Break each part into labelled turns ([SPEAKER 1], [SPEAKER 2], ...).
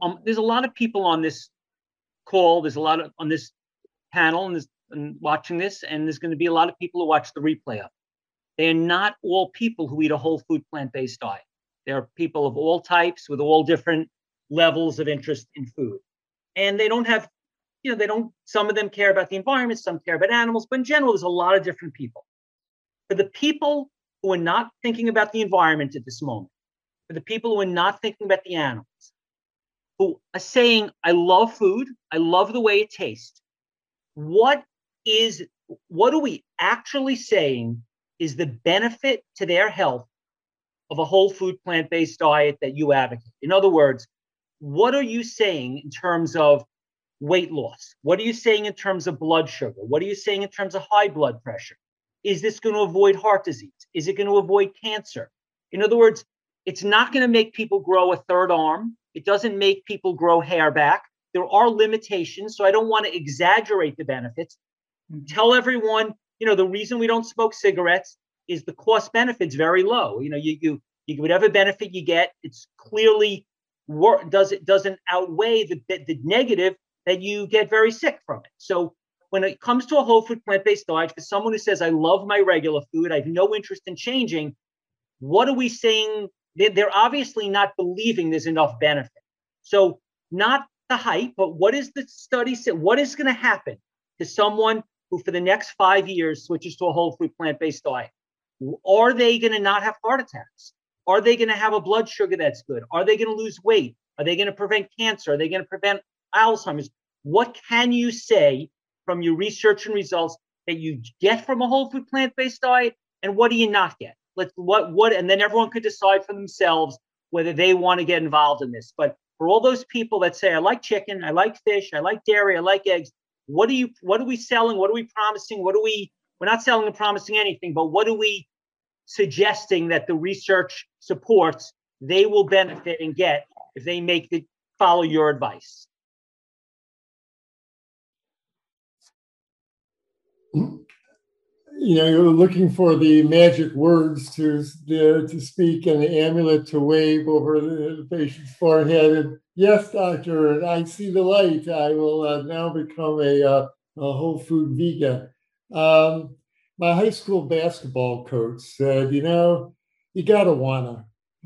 [SPEAKER 1] there's a lot of people on this call. There's a lot of on this panel and watching this, and there's going to be a lot of people who watch the replay of it. They're not all people who eat a whole food plant-based diet. There are people of all types with all different levels of interest in food. And they don't have, some of them care about the environment, some care about animals, but in general, there's a lot of different people. For the people who are not thinking about the environment at this moment, for the people who are not thinking about the animals, who are saying, I love food, I love the way it tastes, what are we actually saying is the benefit to their health of a whole food plant-based diet that you advocate? In other words, what are you saying in terms of weight loss? What are you saying in terms of blood sugar? What are you saying in terms of high blood pressure? Is this going to avoid heart disease? Is it going to avoid cancer? In other words, it's not going to make people grow a third arm. It doesn't make people grow hair back. There are limitations, so I don't want to exaggerate the benefits. Tell everyone, the reason we don't smoke cigarettes is the cost benefit's very low. You whatever benefit you get, it's clearly doesn't outweigh the negative that you get very sick from it. So when it comes to a whole food plant-based diet, for someone who says, I love my regular food, I have no interest in changing, what are we saying? They're obviously not believing there's enough benefit. So not the hype, but what is the study say? What is going to happen to someone who for the next 5 years switches to a whole food plant-based diet? Are they going to not have heart attacks? Are they going to have a blood sugar that's good? Are they going to lose weight? Are they going to prevent cancer? Are they going to prevent Alzheimer's? What can you say from your research and results that you get from a whole food plant-based diet, and what do you not get? And then everyone could decide for themselves whether they want to get involved in this. But for all those people that say, I like chicken, I like fish, I like dairy, I like eggs, what are we selling? What are we promising? We're not selling and promising anything, but what are we suggesting that the research supports they will benefit and get if they follow your advice?
[SPEAKER 2] You're looking for the magic words to speak and the amulet to wave over the patient's forehead. And yes, doctor, I see the light. I will now become a whole food vegan. My high school basketball coach said, you gotta wanna,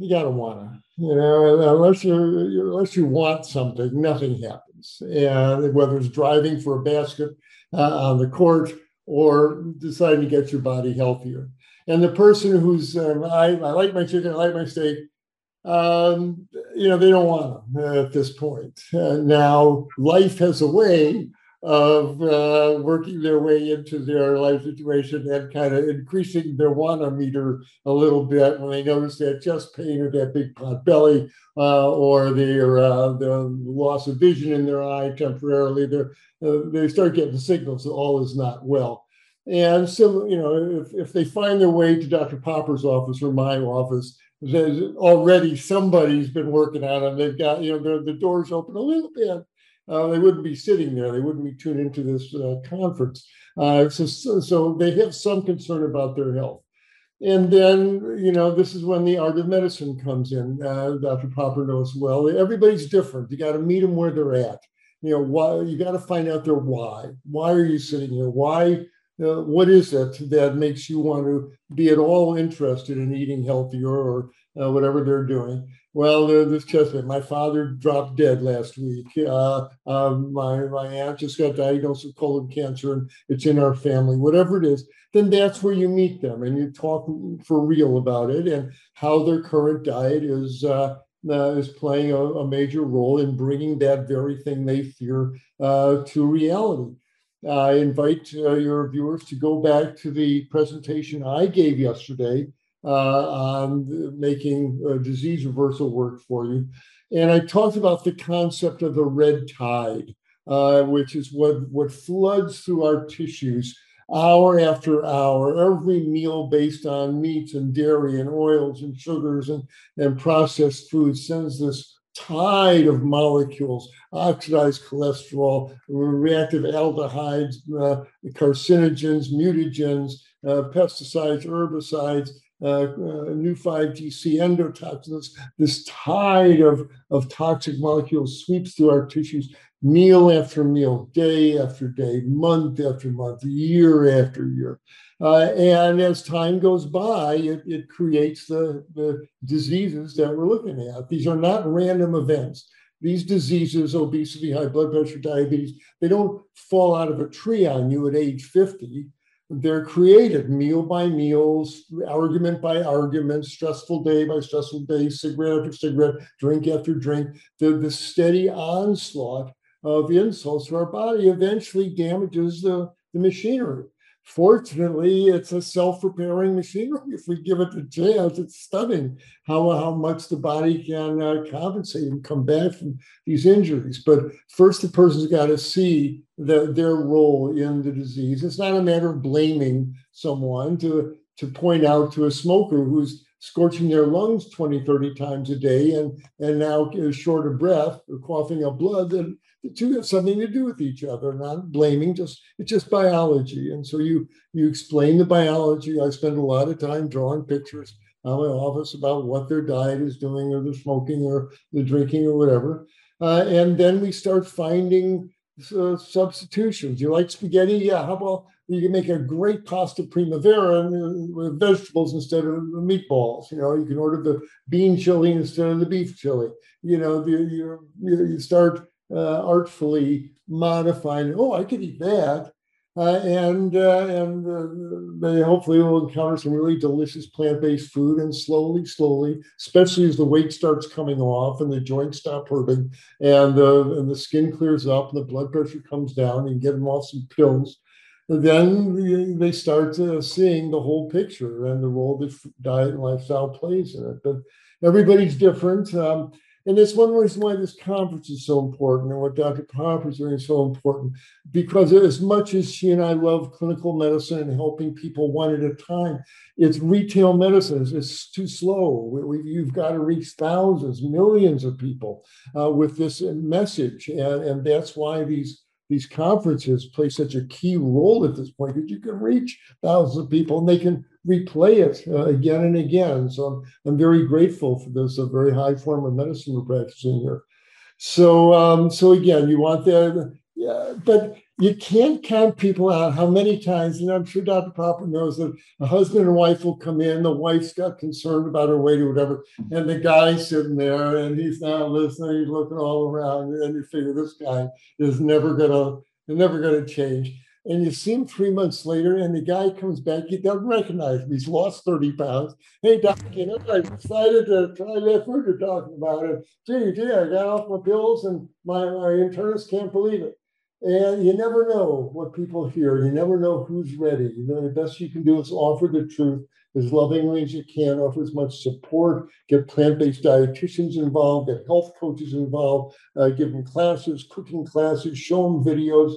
[SPEAKER 2] unless you want something, nothing happens. And whether it's driving for a basket on the court or deciding to get your body healthier. And the person who's, I like my chicken, I like my steak, they don't want them at this point. Now, life has a way of working their way into their life situation and kind of increasing their wanna meter a little bit when they notice that chest pain or that big pot belly or the loss of vision in their eye temporarily. They start getting the signals that all is not well. And so, if they find their way to Dr. Popper's office or my office, there's already somebody's been working on them. They've got, the doors open a little bit. They wouldn't be sitting there. They wouldn't be tuned into this conference. So they have some concern about their health. And then, this is when the art of medicine comes in. Dr. Popper knows well. Everybody's different. You got to meet them where they're at. Why you got to find out their why. Why are you sitting here? Why? What is it that makes you want to be at all interested in eating healthier or whatever they're doing? Well, this chest pain. My father dropped dead last week. My aunt just got diagnosed with colon cancer, and it's in our family. Whatever it is, then that's where you meet them and you talk for real about it and how their current diet is playing a major role in bringing that very thing they fear to reality. I invite your viewers to go back to the presentation I gave yesterday on making disease reversal work for you. And I talked about the concept of the red tide, which is what floods through our tissues hour after hour. Every meal based on meats and dairy and oils and sugars and processed foods sends this tide of molecules, oxidized cholesterol, reactive aldehydes, carcinogens, mutagens, pesticides, herbicides, new 5-GC endotoxins. This tide of toxic molecules sweeps through our tissues meal after meal, day after day, month after month, year after year. And as time goes by, it creates the diseases that we're looking at. These are not random events. These diseases, obesity, high blood pressure, diabetes, they don't fall out of a tree on you at age 50. They're created meal by meal, argument by argument, stressful day by stressful day, cigarette after cigarette, drink after drink. The steady onslaught of insults to our body eventually damages the machinery. Fortunately, it's a self-repairing machinery. If we give it the chance, it's stunning how much the body can compensate and come back from these injuries. But first, the person's got to see their role in the disease. It's not a matter of blaming someone to point out to a smoker who's scorching their lungs 20, 30 times a day and now is short of breath or coughing up blood, that the two have something to do with each other, not blaming, it's just biology. And so you explain the biology. I spend a lot of time drawing pictures in my office about what their diet is doing, or the smoking or the drinking or whatever. And then we start finding substitutions. You like spaghetti? Yeah, how about you can make a great pasta primavera with vegetables instead of meatballs. You can order the bean chili instead of the beef chili. You start artfully modifying. Oh, I could eat that, and they hopefully will encounter some really delicious plant-based food. And slowly, especially as the weight starts coming off and the joints stop hurting, and the skin clears up and the blood pressure comes down, and get them off some pills. Then they start seeing the whole picture and the role that diet and lifestyle plays in it. But everybody's different. And that's one reason why this conference is so important, and what Dr. Popper is doing is so important, because as much as she and I love clinical medicine and helping people one at a time, it's retail medicine. It's too slow. You've got to reach thousands, millions of people with this message. And that's why these conferences play such a key role at this point, because you can reach thousands of people and they can replay it again and again. So I'm very grateful for this, a very high form of medicine we're practicing here. So again, you want that, yeah, but you can't count people out how many times, and I'm sure Dr. Popper knows that a husband and wife will come in, the wife's got concerned about her weight or whatever, and the guy's sitting there and he's not listening, he's looking all around, and you figure this guy is never gonna change. And you see him 3 months later, and the guy comes back. He doesn't recognize him. He's lost 30 pounds. Hey, doc, I decided to try that food you're talking about. And gee, I got off my pills, and my internist can't believe it. And you never know what people hear. You never know who's ready. The best you can do is offer the truth as lovingly as you can, offer as much support, get plant-based dietitians involved, get health coaches involved, give them classes, cooking classes, show them videos.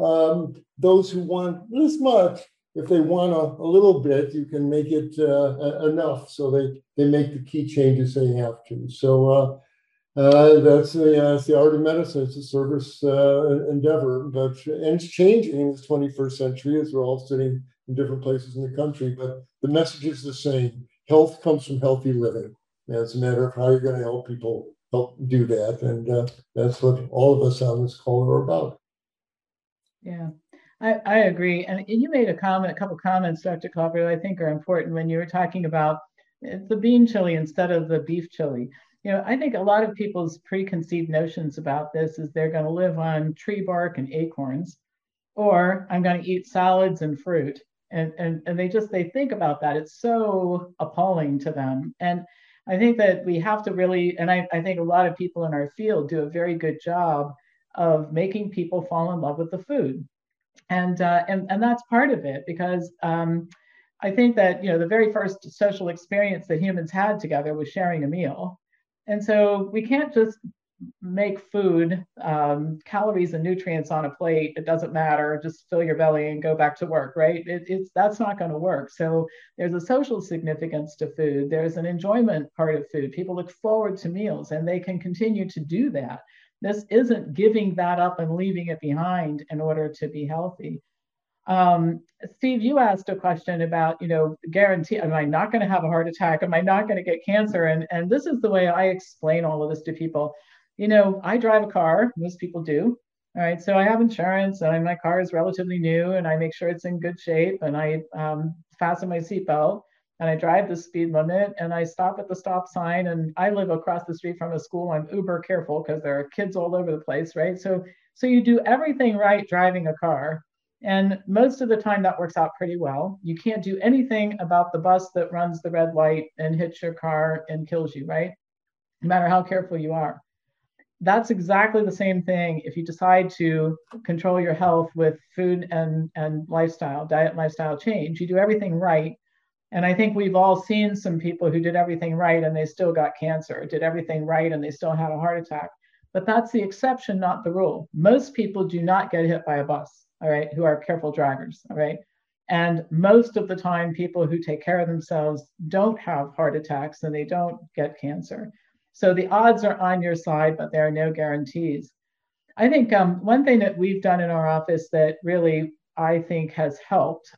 [SPEAKER 2] Those who want this much, if they want a little bit, you can make it enough so they make the key changes they have to. So that's the art of medicine. It's a service endeavor, and it's changing in the 21st century as we're all sitting in different places in the country. But the message is the same. Health comes from healthy living. And it's a matter of how you're going to help people help do that. And that's what all of us on this call are about.
[SPEAKER 3] Yeah, I agree. And you made a couple comments, Dr. Kopper, that I think are important when you were talking about the bean chili instead of the beef chili. I think a lot of people's preconceived notions about this is they're going to live on tree bark and acorns, or I'm going to eat salads and fruit. And they think about that. It's so appalling to them. And I think that we have to really, and I think a lot of people in our field do a very good job of making people fall in love with the food. And that's part of it, because I think that, the very first social experience that humans had together was sharing a meal. And so we can't just make food, calories and nutrients on a plate. It doesn't matter. Just fill your belly and go back to work, right? That's not going to work. So there's a social significance to food. There's an enjoyment part of food. People look forward to meals, and they can continue to do that. This isn't giving that up and leaving it behind in order to be healthy. Steve, you asked a question about, guarantee, am I not going to have a heart attack? Am I not going to get cancer? And this is the way I explain all of this to people. I drive a car, most people do. All right, so I have insurance, and my car is relatively new, and I make sure it's in good shape, and I fasten my seatbelt, and I drive the speed limit, and I stop at the stop sign, and I live across the street from a school. I'm uber careful because there are kids all over the place, right? So you do everything right driving a car, and most of the time that works out pretty well. You can't do anything about the bus that runs the red light and hits your car and kills you, right? No matter how careful you are. That's exactly the same thing if you decide to control your health with food and lifestyle, diet and lifestyle change. You do everything right. And I think we've all seen some people who did everything right and they still got cancer, did everything right and they still had a heart attack. But that's the exception, not the rule. Most people do not get hit by a bus, all right, who are careful drivers, all right? And most of the time, people who take care of themselves don't have heart attacks and they don't get cancer. So the odds are on your side, but there are no guarantees. I think one thing that we've done in our office that really I think has helped.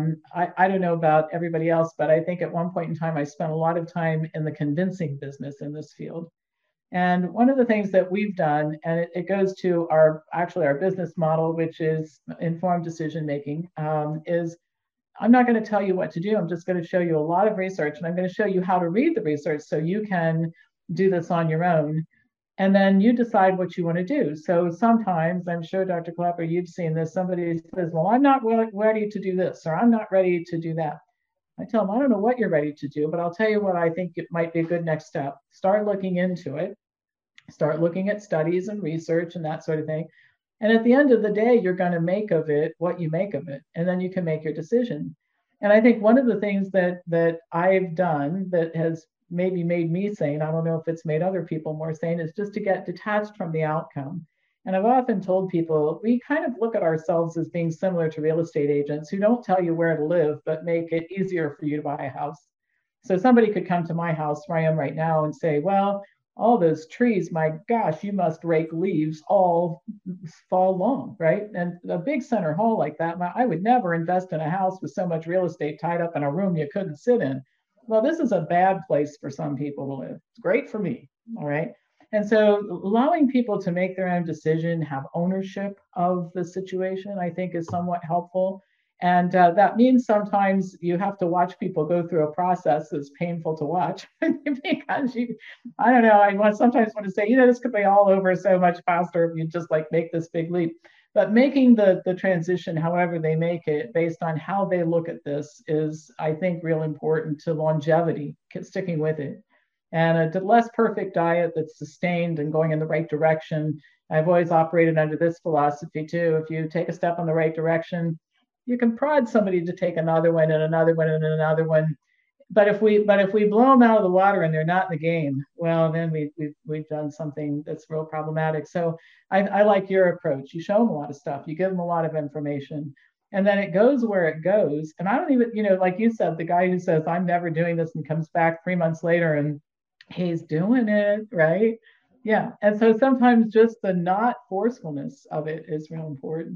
[SPEAKER 3] I don't know about everybody else, but I think at one point in time, I spent a lot of time in the convincing business in this field. And one of the things that we've done, and it goes to our business model, which is informed decision making, is I'm not going to tell you what to do. I'm just going to show you a lot of research, and I'm going to show you how to read the research so you can do this on your own. And then you decide what you want to do. So sometimes, I'm sure, Dr. Klapper, you've seen this, somebody says, well, I'm not ready to do this, or I'm not ready to do that. I tell them, I don't know what you're ready to do, but I'll tell you what I think it might be a good next step. Start looking into it. Start looking at studies and research and that sort of thing. And at the end of the day, you're going to make of it what you make of it. And then you can make your decision. And I think one of the things that I've done that has maybe made me sane, I don't know if it's made other people more sane, is just to get detached from the outcome. And I've often told people, we kind of look at ourselves as being similar to real estate agents who don't tell you where to live, but make it easier for you to buy a house. So somebody could come to my house where I am right now and say, well, all those trees, my gosh, you must rake leaves all fall long, right? And a big center hall like that, I would never invest in a house with so much real estate tied up in a room you couldn't sit in. Well, this is a bad place for some people to live. It's great for me, all right? And so allowing people to make their own decision, have ownership of the situation, I think is somewhat helpful. And that means sometimes you have to watch people go through a process that's painful to watch because I don't know, sometimes want to say, this could be all over so much faster if you just like make this big leap. But making the transition, however they make it, based on how they look at this is, I think, real important to longevity, sticking with it. And a less perfect diet that's sustained and going in the right direction. I've always operated under this philosophy too. If you take a step in the right direction, you can prod somebody to take another one and another one and another one. But if we blow them out of the water and they're not in the game, well, then we've done something that's real problematic. So I like your approach. You show them a lot of stuff. You give them a lot of information. And then it goes where it goes. And I don't even, like you said, the guy who says, I'm never doing this and comes back 3 months later and he's doing it, right? Yeah. And so sometimes just the not forcefulness of it is real important.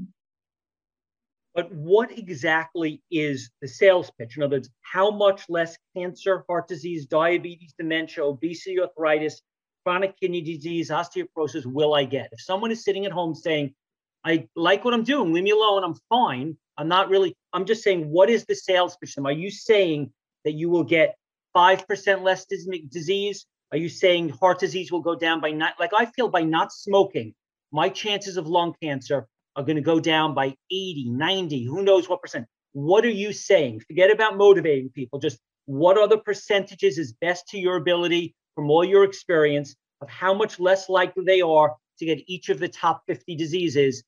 [SPEAKER 1] But what exactly is the sales pitch? In other words, how much less cancer, heart disease, diabetes, dementia, obesity, arthritis, chronic kidney disease, osteoporosis will I get? If someone is sitting at home saying, I like what I'm doing, leave me alone, I'm fine. I'm just saying, what is the sales pitch? Are you saying that you will get 5% less disease? Are you saying heart disease will go down by I feel by not smoking, my chances of lung cancer are going to go down by 80, 90, who knows what percent. What are you saying? Forget about motivating people. Just what are the percentages is best to your ability from all your experience of how much less likely they are to get each of the top 50 diseases?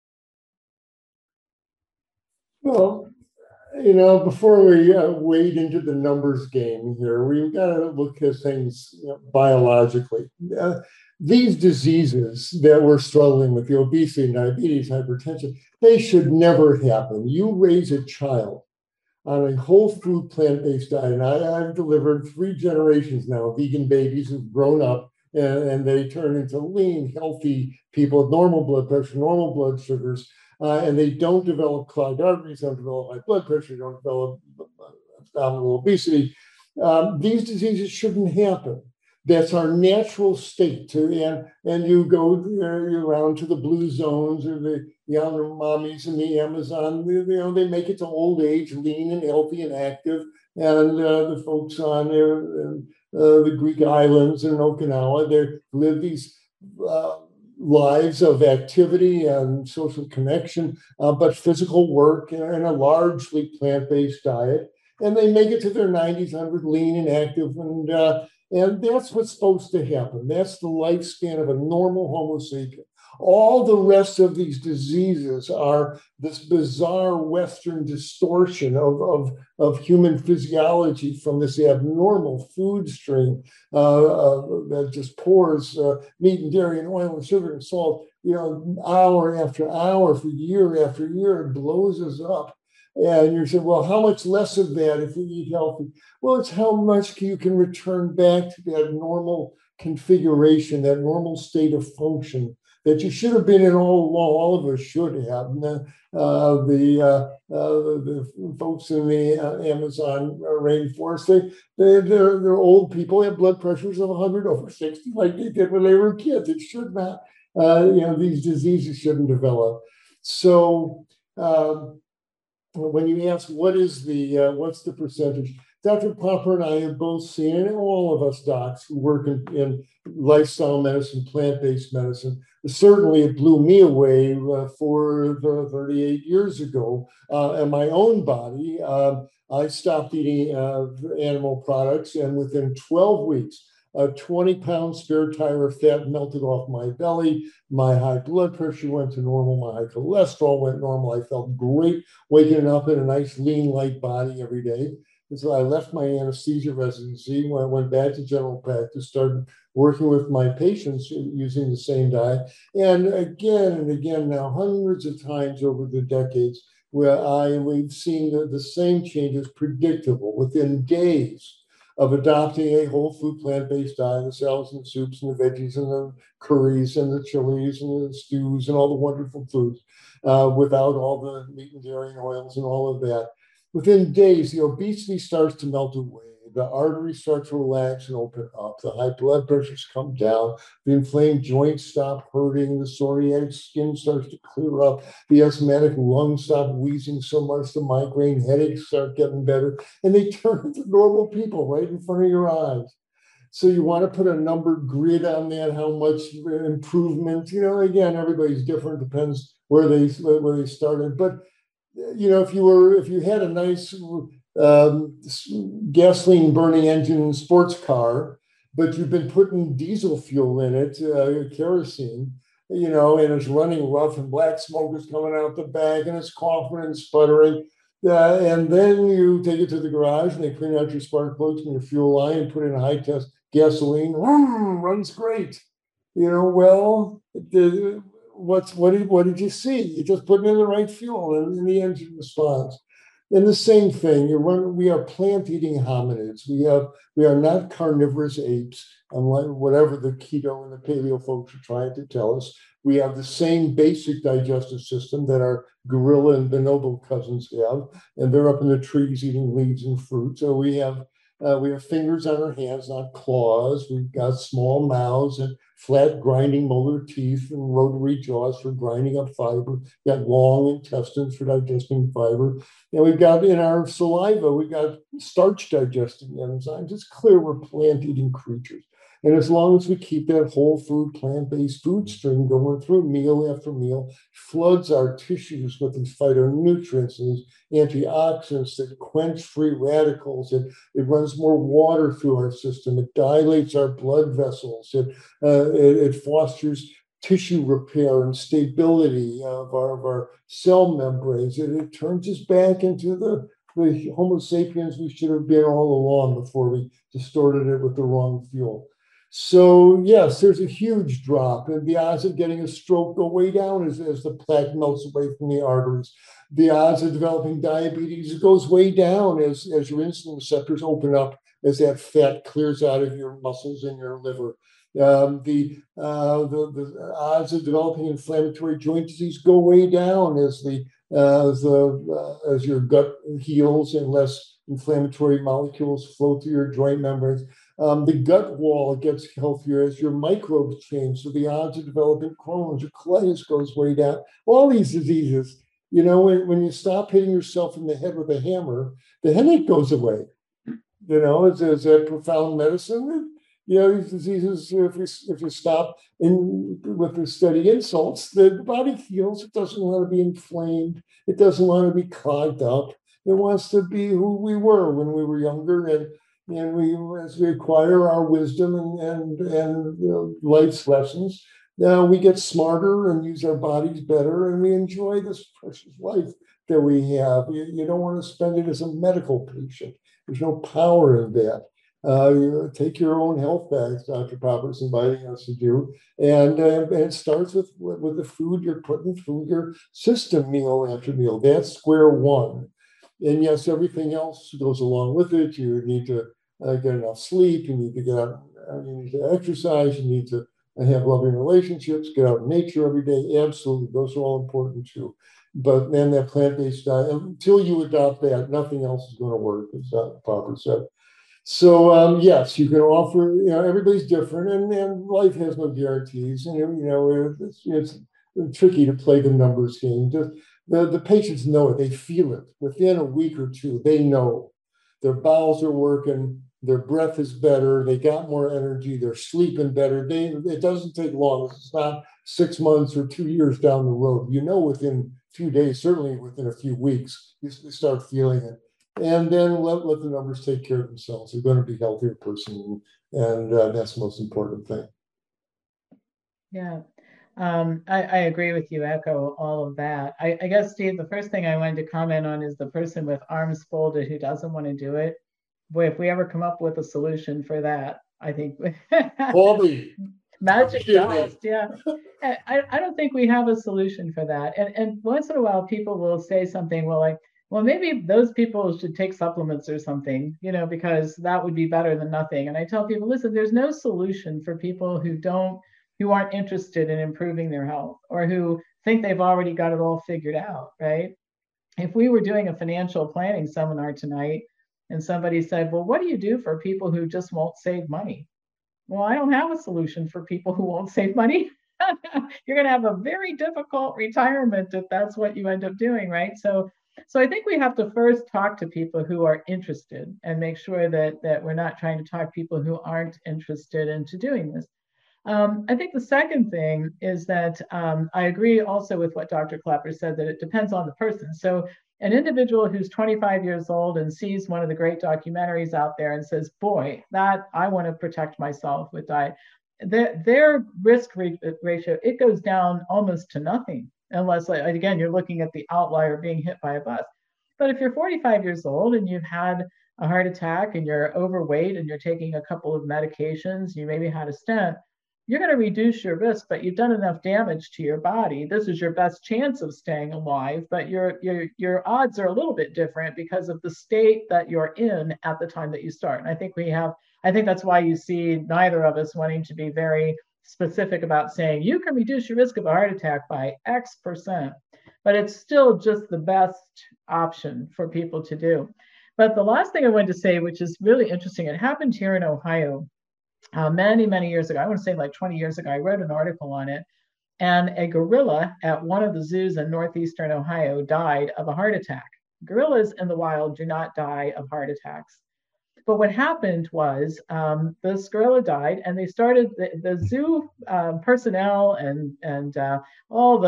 [SPEAKER 2] Well, before we wade into the numbers game here, we've got to look at things biologically. These diseases that we're struggling with, the obesity, diabetes, hypertension, they should never happen. You raise a child on a whole food plant-based diet, and I've delivered 3 generations now of vegan babies who've grown up and they turn into lean, healthy people with normal blood pressure, normal blood sugars. and they don't develop clogged arteries, don't develop high blood pressure, don't develop abdominal obesity. These diseases shouldn't happen. That's our natural state. And you go around to the blue zones or the Yanomamis in the Amazon. They make it to old age, lean and healthy and active. And the folks on the Greek islands and Okinawa, they live these lives of activity and social connection, but physical work and a largely plant-based diet. And they make it to their 90s, 100, lean and active. And that's what's supposed to happen. That's the lifespan of a normal Homo sapien. All the rest of these diseases are this bizarre Western distortion of human physiology from this abnormal food stream that just pours meat and dairy and oil and sugar and salt, hour after hour for year after year. It blows us up. And you're saying, well, how much less of that if we eat healthy? Well, it's how much you can return back to that normal configuration, that normal state of function that you should have been in all along. All of us should have. And the folks in the Amazon rainforest, they're old people. They have blood pressures of 100/60, like they did when they were kids. It should not. These diseases shouldn't develop. So. When you ask what's the percentage, Dr. Popper and I have both seen, and all of us docs who work in lifestyle medicine, plant-based medicine, certainly it blew me away for 38 years ago. In my own body, I stopped eating animal products, and within 12 weeks, a 20-pound spare tire of fat melted off my belly. My high blood pressure went to normal. My high cholesterol went normal. I felt great waking up in a nice, lean, light body every day. And so I left my anesthesia residency when I went back to general practice, started working with my patients using the same diet. And again, now hundreds of times over the decades, we've seen the same changes predictable within days of adopting a whole food plant-based diet, the salads and soups and the veggies and the curries and the chilies and the stews and all the wonderful foods without all the meat and dairy and oils and all of that. Within days, the obesity starts to melt away. The arteries start to relax and open up. The high blood pressures come down. The inflamed joints stop hurting. The psoriatic skin starts to clear up. The asthmatic lungs stop wheezing so much. The migraine headaches start getting better. And they turn into normal people right in front of your eyes. So you want to put a numbered grid on that, how much improvement, again, everybody's different, depends where they started. But if you had a nice gasoline burning engine sports car, but you've been putting diesel fuel in it, kerosene, and it's running rough and black smoke is coming out the back and it's coughing and sputtering. And then you take it to the garage and they clean out your spark plugs and your fuel line and put in a high test gasoline, runs great. What did you see? You just put in the right fuel and the engine responds. And the same thing, we are plant-eating hominids. We are not carnivorous apes, unlike whatever the keto and the paleo folks are trying to tell us. We have the same basic digestive system that our gorilla and bonobo cousins have, and they're up in the trees eating leaves and fruit. So we have fingers on our hands, not claws. We've got small mouths and flat grinding molar teeth and rotary jaws for grinding up fiber. We've got long intestines for digesting fiber. And we've got in our saliva, we've got starch digesting enzymes. It's clear we're plant-eating creatures. And as long as we keep that whole food, plant-based food stream going through meal after meal, floods our tissues with these phytonutrients and these antioxidants that quench free radicals. It runs more water through our system. It dilates our blood vessels. It fosters tissue repair and stability of our cell membranes. It turns us back into the Homo sapiens we should have been all along before we distorted it with the wrong fuel. So yes, there's a huge drop, and the odds of getting a stroke go way down as the plaque melts away from the arteries. The odds of developing diabetes goes way down as your insulin receptors open up, as that fat clears out of your muscles and your liver. The odds of developing inflammatory joint disease go way down as your gut heals and less inflammatory molecules flow through your joint membranes. The gut wall gets healthier as your microbes change, so the odds of developing Crohn's or colitis goes way down. All these diseases, when you stop hitting yourself in the head with a hammer, the headache goes away. Is that profound medicine? These diseases, if you stop with the steady insults, the body heals. It doesn't want to be inflamed. It doesn't want to be clogged up. It wants to be who we were when we were younger, and as we acquire our wisdom and life's lessons, now we get smarter and use our bodies better, and we enjoy this precious life that we have. You don't want to spend it as a medical patient. There's no power in that. You take your own health back, as Dr. Popper's inviting us to do, and it starts with the food you're putting through your system meal after meal. That's square one. And yes, everything else goes along with it. You need to get enough sleep. You need to get out. You need to exercise. You need to have loving relationships. Get out in nature every day. Absolutely, those are all important too. But then that plant-based diet, until you adopt that, nothing else is going to work, as Dr. Popper said. So yes, you can offer. Everybody's different, and life has no guarantees. And it's tricky to play the numbers game. The patients know it; they feel it within a week or two. They know their bowels are working, their breath is better, they got more energy, they're sleeping better. It doesn't take long. It's not 6 months or 2 years down the road. Within a few days, certainly within a few weeks, you start feeling it. And then let the numbers take care of themselves. They're going to be a healthier person, and that's the most important thing.
[SPEAKER 3] Yeah, I agree with you, echo all of that. I guess, Steve, the first thing I wanted to comment on is the person with arms folded who doesn't want to do it. Boy, if we ever come up with a solution for that, I think magic dust. Yeah, I don't think we have a solution for that. And once in a while, people will say something, well, maybe those people should take supplements or something, because that would be better than nothing. And I tell people, listen, there's no solution for people who aren't interested in improving their health or who think they've already got it all figured out, right? If we were doing a financial planning seminar tonight and somebody said, well, what do you do for people who just won't save money? Well, I don't have a solution for people who won't save money. You're going to have a very difficult retirement if that's what you end up doing, right? So I think we have to first talk to people who are interested and make sure that we're not trying to talk people who aren't interested into doing this. I think the second thing is that I agree also with what Dr. Klaper said, that it depends on the person. So an individual who's 25 years old and sees one of the great documentaries out there and says, boy, that I want to protect myself with diet, their risk ratio, it goes down almost to nothing, unless, again, you're looking at the outlier being hit by a bus. But if you're 45 years old and you've had a heart attack and you're overweight and you're taking a couple of medications, you maybe had a stent, you're going to reduce your risk, but you've done enough damage to your body. This is your best chance of staying alive, but your odds are a little bit different because of the state that you're in at the time that you start. And I think that's why you see neither of us wanting to be very specific about saying you can reduce your risk of a heart attack by X%, but it's still just the best option for people to do. But the last thing I wanted to say, which is really interesting, it happened here in Ohio. Many, many years ago, I want to say like 20 years ago, I wrote an article on it. And a gorilla at one of the zoos in northeastern Ohio died of a heart attack. Gorillas in the wild do not die of heart attacks. But what happened was this gorilla died, and they started the zoo personnel and all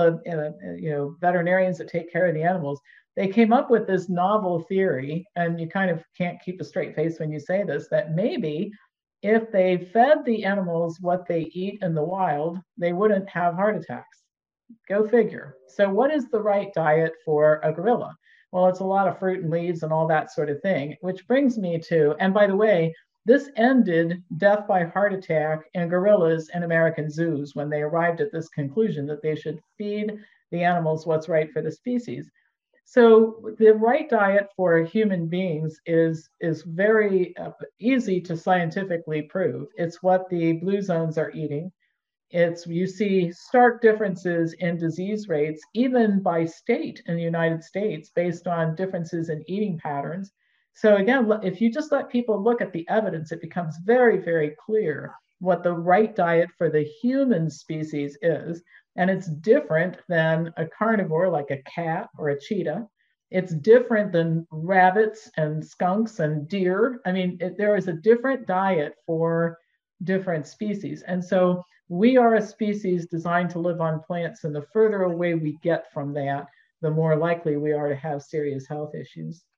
[SPEAKER 3] the veterinarians that take care of the animals. They came up with this novel theory, and you kind of can't keep a straight face when you say this, that maybe if they fed the animals what they eat in the wild, they wouldn't have heart attacks. Go figure. So what is the right diet for a gorilla? Well, it's a lot of fruit and leaves and all that sort of thing, which brings me to, and by the way, this ended death by heart attack in gorillas in American zoos when they arrived at this conclusion that they should feed the animals what's right for the species. So the right diet for human beings is very easy to scientifically prove. It's what the blue zones are eating. You see stark differences in disease rates, even by state in the United States, based on differences in eating patterns. So again, if you just let people look at the evidence, it becomes very, very clear what the right diet for the human species is. And it's different than a carnivore like a cat or a cheetah. It's different than rabbits and skunks and deer. I mean, there is a different diet for different species. And so we are a species designed to live on plants, and the further away we get from that, the more likely we are to have serious health issues.